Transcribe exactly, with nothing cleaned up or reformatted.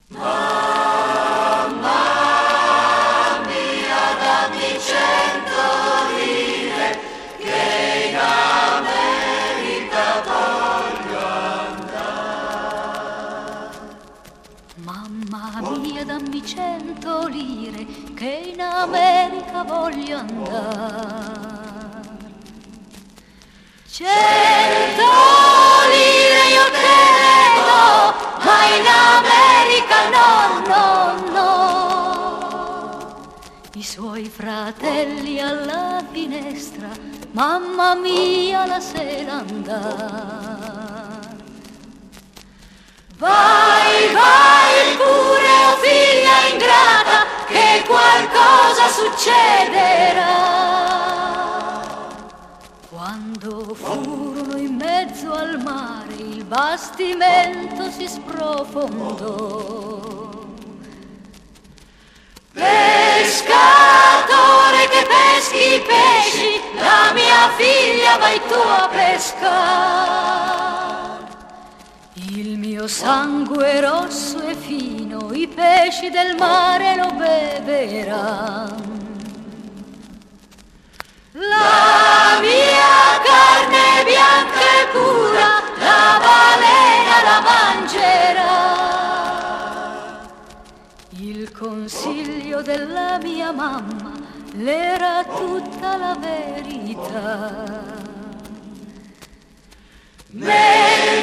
Mamma mia, dammi cento lire che in America voglio andare. Mamma mia, dammi cento lire che in America voglio andare. Cento lire io te ne do, ma in America no, no, no. I suoi fratelli alla finestra, mamma mia la sera andar. Vai, vai pure, oh figlia ingrata, che qualcosa succederà. Quando furono in mezzo al mare, il bastimento si sprofondò. Pescatore che peschi i pesci, la mia figlia vai tu a pescare. Il mio sangue è rosso e fino, i pesci del mare lo beveranno. La mia carne bianca e pura, la balena la mangerà. Il consiglio della mia mamma l'era tutta la verità. Me